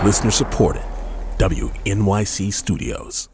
Listener supported. WNYC Studios.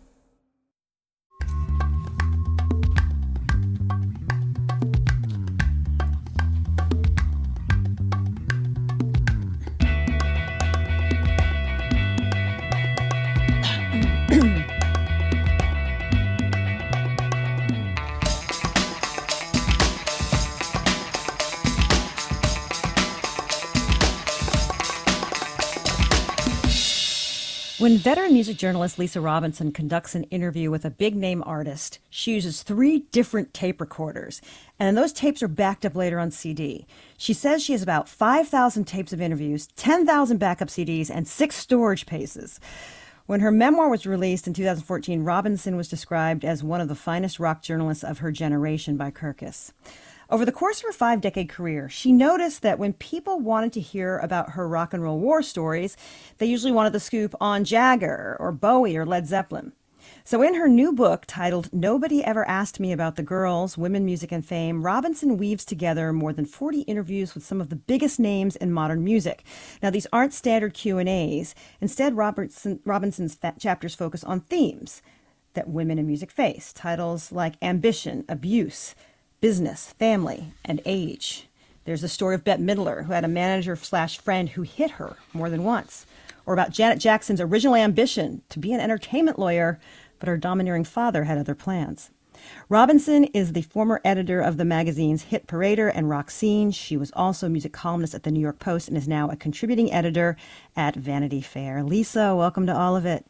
When veteran music journalist Lisa Robinson conducts an interview with a big-name artist, she uses 3 different tape recorders, and those tapes are backed up later on CD. She says she has about 5,000 tapes of interviews, 10,000 backup CDs, and 6 storage spaces. When her memoir was released in 2014, Robinson was described as one of the finest rock journalists of her generation by Kirkus. Over the course of her 5-decade career, she noticed that when people wanted to hear about her rock and roll war stories, they usually wanted the scoop on Jagger or Bowie or Led Zeppelin. So in her new book titled Nobody Ever Asked Me About the Girls, Women, Music, and Fame, Robinson weaves together more than 40 interviews with some of the biggest names in modern music. Now, these aren't standard Q&As. Instead, Robinson's chapters focus on themes that women in music face, titles like ambition, abuse, business, family, and age. There's the story of Bette Midler, who had a manager/friend who hit her more than once. Or about Janet Jackson's original ambition to be an entertainment lawyer, but her domineering father had other plans. Robinson is the former editor of the magazines Hit Parader and Rock Scene. She was also a music columnist at the New York Post and is now a contributing editor at Vanity Fair. Lisa, welcome to All of It.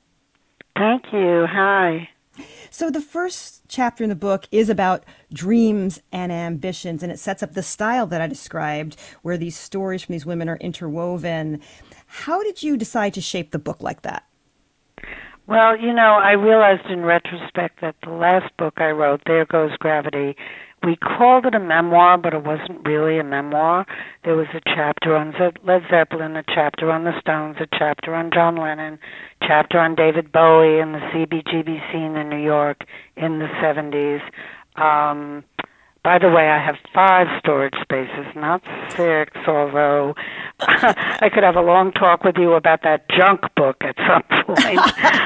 Thank you. Hi. So the first chapter in the book is about dreams and ambitions, and it sets up the style that I described, where these stories from these women are interwoven. How did you decide to shape the book like that? Well, I realized in retrospect that the last book I wrote, There Goes Gravity, we called it a memoir, but it wasn't really a memoir. There was a chapter on Led Zeppelin, a chapter on the Stones, a chapter on John Lennon, a chapter on David Bowie and the CBGB scene in New York in the 70s. By the way, I have 5 storage spaces, not 6, although I could have a long talk with you about that junk book at some point.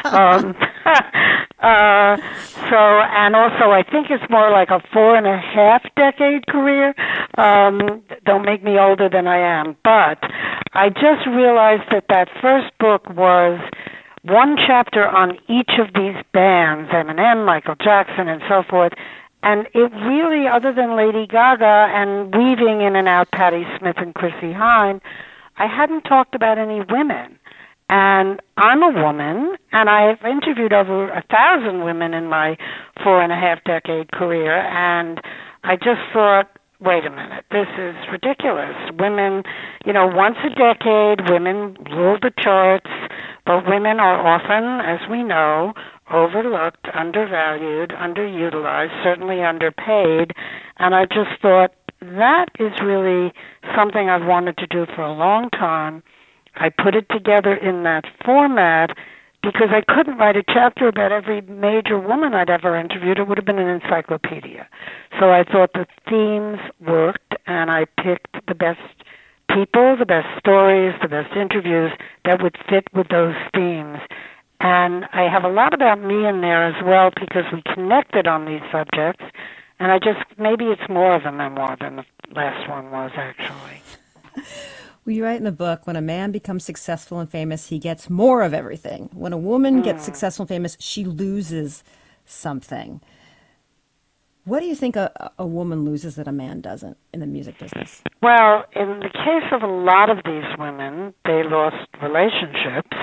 And also I think it's more like a 4.5-decade career. Don't make me older than I am. But I just realized that first book was one chapter on each of these bands, Eminem, Michael Jackson, and so forth. And it really, other than Lady Gaga and weaving in and out Patti Smith and Chrissie Hynde, I hadn't talked about any women. And I'm a woman, and I've interviewed over 1,000 women in my 4.5-decade career, and I just thought, wait a minute, this is ridiculous. Women, once a decade, women rule the charts, but women are often, as we know, overlooked, undervalued, underutilized, certainly underpaid, and I just thought that is really something I've wanted to do for a long time. I put it together in that format because I couldn't write a chapter about every major woman I'd ever interviewed. It would have been an encyclopedia. So I thought the themes worked, and I picked the best people, the best stories, the best interviews that would fit with those themes. And I have a lot about me in there as well because we connected on these subjects. And maybe it's more of a memoir than the last one was, actually. Well, you write in the book, when a man becomes successful and famous, he gets more of everything. When a woman gets successful and famous, she loses something. What do you think a woman loses that a man doesn't in the music business? Well, in the case of a lot of these women, they lost relationships.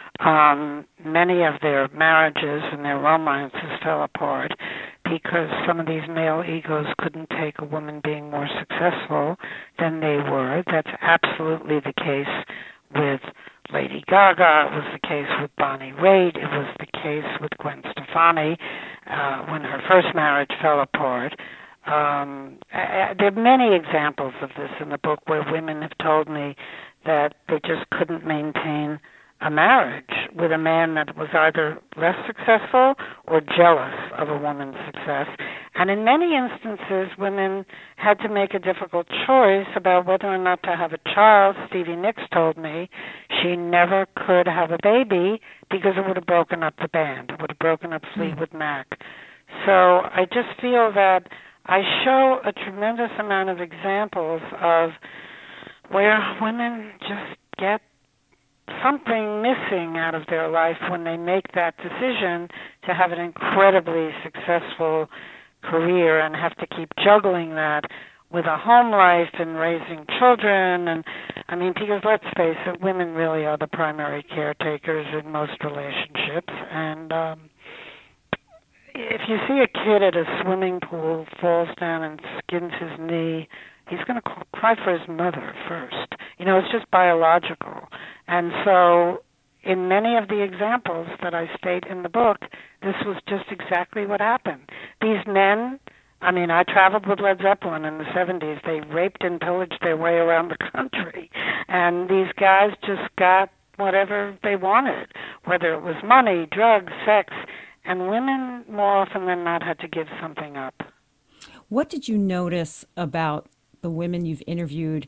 Many of their marriages and their romances fell apart because some of these male egos couldn't take a woman being more successful than they were. That's absolutely the case with Lady Gaga. It was the case with Bonnie Raitt. It was the case with Gwen Stefani when her first marriage fell apart. There are many examples of this in the book where women have told me that they just couldn't maintain a marriage with a man that was either less successful or jealous of a woman's success. And in many instances, women had to make a difficult choice about whether or not to have a child. Stevie Nicks told me she never could have a baby because it would have broken up the band. It would have broken up Fleetwood Mac. So I just feel that I show a tremendous amount of examples of where women just get something missing out of their life when they make that decision to have an incredibly successful career and have to keep juggling that with a home life and raising children. And I mean, because let's face it, women really are the primary caretakers in most relationships. And if you see a kid at a swimming pool falls down and skins his knee, he's going to cry for his mother first. You know, it's just biological. And so in many of the examples that I state in the book, this was just exactly what happened. These men, I mean, I traveled with Led Zeppelin in the 70s. They raped and pillaged their way around the country. And these guys just got whatever they wanted, whether it was money, drugs, sex. And women, more often than not, had to give something up. What did you notice about the women you've interviewed,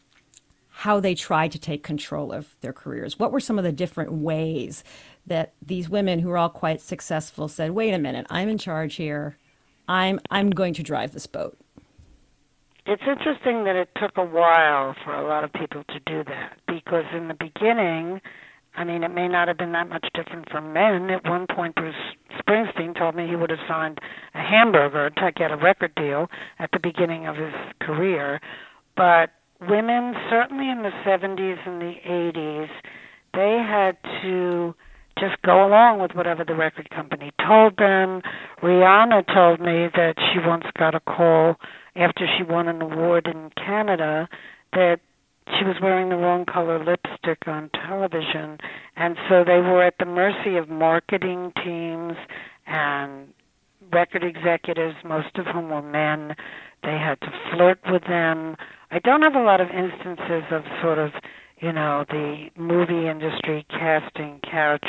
how they tried to take control of their careers? What were some of the different ways that these women who are all quite successful said, wait a minute, I'm in charge here. I'm going to drive this boat? It's interesting that it took a while for a lot of people to do that, because in the beginning, I mean, it may not have been that much different for men. At one point, Bruce Springsteen told me he would have signed a hamburger to get a record deal at the beginning of his career. But women, certainly in the 70s and the 80s, they had to just go along with whatever the record company told them. Rihanna told me that she once got a call after she won an award in Canada that she was wearing the wrong color lipstick on television, and so they were at the mercy of marketing teams and record executives, most of whom were men. They had to flirt with them. I don't have a lot of instances of sort of, you know, the movie industry casting couch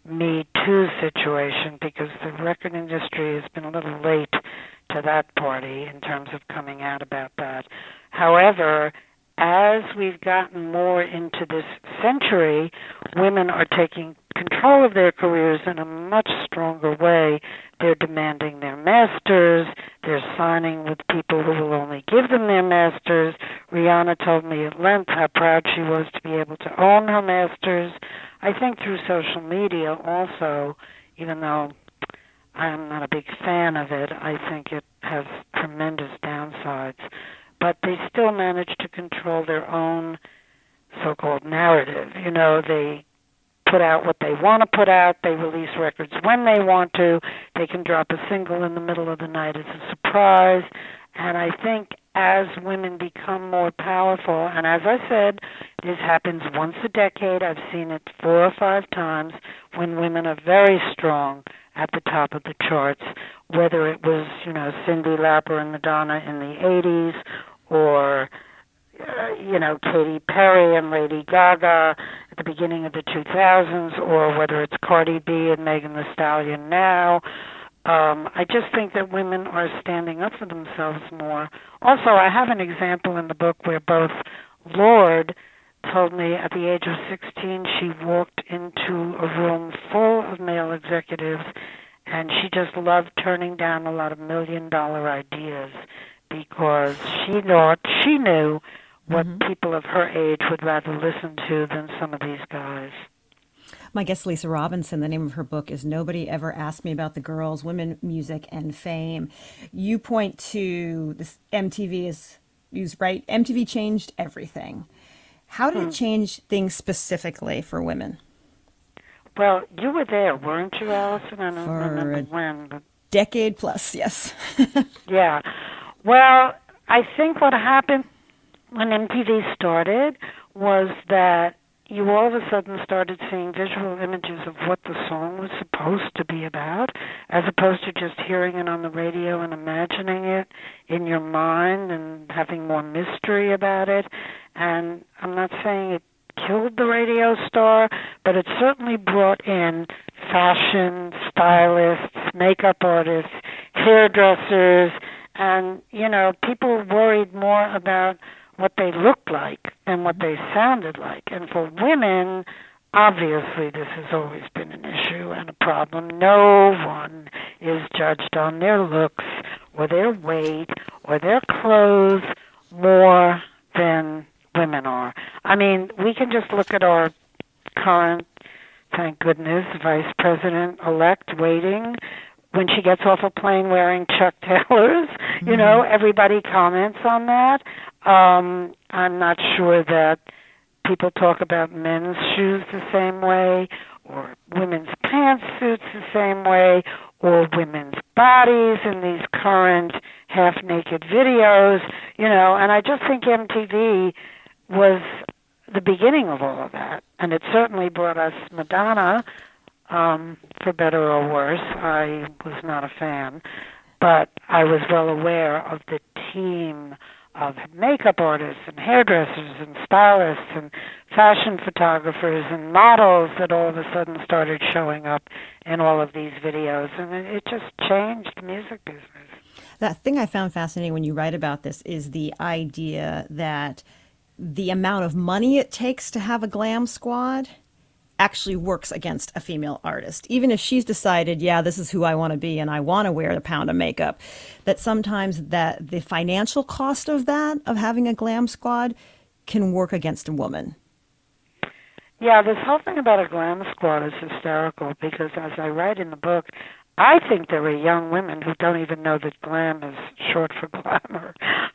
Me Too situation, because the record industry has been a little late to that party in terms of coming out about that. However, as we've gotten more into this century, women are taking control of their careers in a much stronger way. They're demanding their masters. They're signing with people who will only give them their masters. Rihanna told me at length how proud she was to be able to own her masters. I think through social media also, even though I'm not a big fan of it, I think it has tremendous downsides. But they still manage to control their own so-called narrative. You know, they put out what they want to put out. They release records when they want to. They can drop a single in the middle of the night as a surprise. And I think as women become more powerful, and as I said, this happens once a decade. I've seen it 4 or 5 times when women are very strong at the top of the charts, whether it was, you know, Cyndi Lauper and Madonna in the 80s, or, you know, Katy Perry and Lady Gaga at the beginning of the 2000s, or whether it's Cardi B and Megan Thee Stallion now. I just think that women are standing up for themselves more. Also, I have an example in the book where both Lorde told me at the age of 16 she walked into a room full of male executives, and she just loved turning down a lot of million-dollar ideas because she knew what people of her age would rather listen to than some of these guys. My guest, Lisa Robinson, the name of her book is Nobody Ever Asked Me About the Girls, Women, Music, and Fame. You point to this MTV is right. MTV changed everything. How did it change things specifically for women? Well, you were there, weren't you, Allison? I don't remember when. But decade plus, yes. Yeah. Well, I think what happened when MTV started was that you all of a sudden started seeing visual images of what the song was supposed to be about, as opposed to just hearing it on the radio and imagining it in your mind and having more mystery about it. And I'm not saying it killed the radio star, but it certainly brought in fashion stylists, makeup artists, hairdressers, and, you know, people worried more about what they looked like and what they sounded like. And for women, obviously this has always been an issue and a problem. No one is judged on their looks or their weight or their clothes more than women are. I mean, we can just look at our current, thank goodness, Vice President-elect waiting. When she gets off a plane wearing Chuck Taylors, you know, everybody comments on that. I'm not sure that people talk about men's shoes the same way, or women's pantsuits the same way, or women's bodies in these current half-naked videos, you know, and I just think MTV was the beginning of all of that, and it certainly brought us Madonna, for better or worse. I was not a fan, but I was well aware of the team of makeup artists and hairdressers and stylists and fashion photographers and models that all of a sudden started showing up in all of these videos, and it just changed the music business. That thing I found fascinating when you write about this is the idea that the amount of money it takes to have a glam squad actually works against a female artist. Even if she's decided, yeah, this is who I want to be and I want to wear a pound of makeup, that sometimes that the financial cost of that, of having a glam squad, can work against a woman. Yeah, this whole thing about a glam squad is hysterical because, as I write in the book, I think there are young women who don't even know that glam is short for glamour.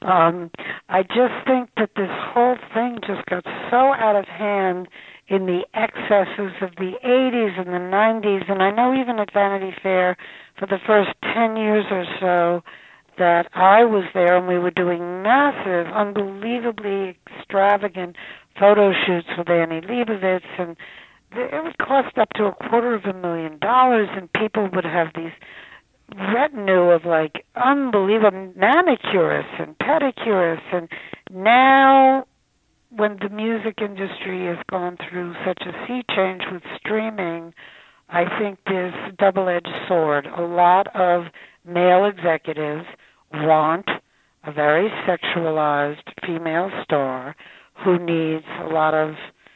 I just think that this whole thing just got so out of hand in the excesses of the 80s and the 90s, and I know even at Vanity Fair for the first 10 years or so that I was there and we were doing massive, unbelievably extravagant photo shoots with Annie Leibovitz, and it would cost up to $250,000, and people would have these retinue of like unbelievable manicurists and pedicurists, and now when the music industry has gone through such a sea change with streaming, I think there's a double-edged sword. A lot of male executives want a very sexualized female star who needs a lot of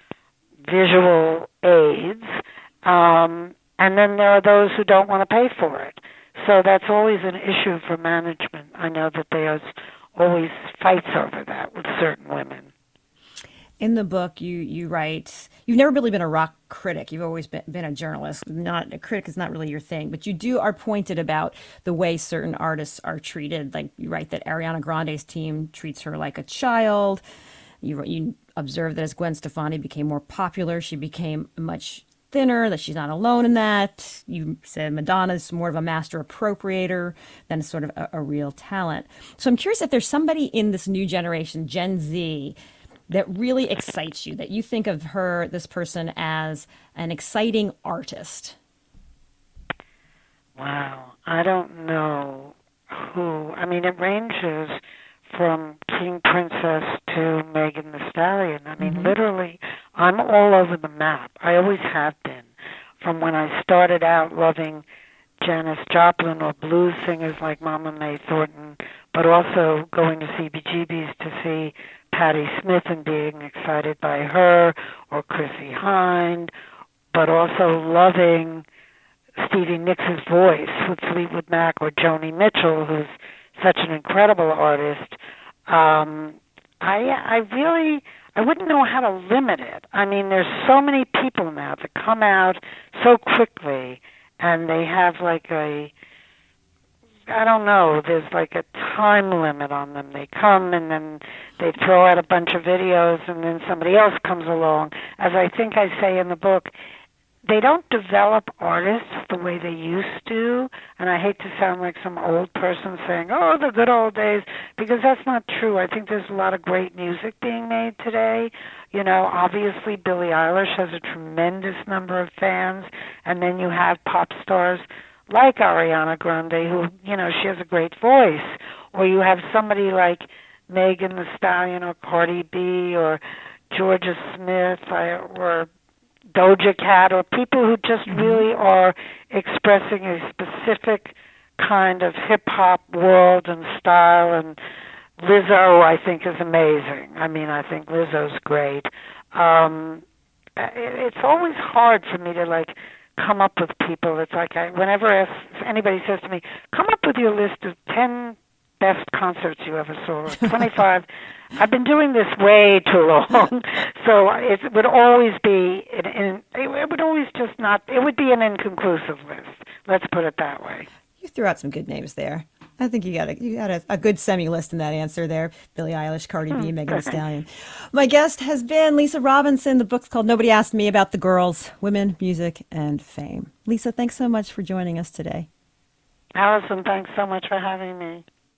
visual aids, and then there are those who don't want to pay for it. So that's always an issue for management. I know that there's always fights over that with certain women. In the book, you write, you've never really been a rock critic. You've always been a journalist. Not a critic is not really your thing, but you are pointed about the way certain artists are treated. Like you write that Ariana Grande's team treats her like a child. You observe that as Gwen Stefani became more popular, she became much thinner, that she's not alone in that. You said Madonna's more of a master appropriator than sort of a real talent. So I'm curious if there's somebody in this new generation, Gen Z, that really excites you, that you think of this person as an exciting artist. Wow. I don't know who. I mean, it ranges from King Princess to Megan Thee Stallion. I mean, literally, I'm all over the map. I always have been. From when I started out loving Janis Joplin or blues singers like Mama Mae Thornton, but also going to CBGB's to see Patti Smith and being excited by her, or Chrissie Hynde, but also loving Stevie Nicks' voice with Fleetwood Mac, or Joni Mitchell, who's such an incredible artist. I wouldn't know how to limit it. I mean, there's so many people now that come out so quickly, and they have like I don't know, there's like a time limit on them. They come and then they throw out a bunch of videos and then somebody else comes along. As I think I say in the book, they don't develop artists the way they used to, and I hate to sound like some old person saying, oh, the good old days, because that's not true. I think there's a lot of great music being made today. You know, obviously Billie Eilish has a tremendous number of fans, and then you have pop stars like Ariana Grande, who, you know, she has a great voice, or you have somebody like Megan Thee Stallion or Cardi B or Georgia Smith or Doja Cat, or people who just really are expressing a specific kind of hip-hop world and style and Lizzo, I think, is amazing. I mean, I think Lizzo's great. It's always hard for me to come up with people. It's like whenever anybody says to me, "Come up with your list of 10 best concerts you ever saw," or 25. I've been doing this way too long, so it would always be it would always just not. It would be an inconclusive list. Let's put it that way. You threw out some good names there. I think you got a good semi-list in that answer there. Billie Eilish, Cardi B, Megan Thee Stallion. My guest has been Lisa Robinson. The book's called Nobody Asked Me About the Girls, Women, Music, and Fame. Lisa, thanks so much for joining us today. Allison, thanks so much for having me.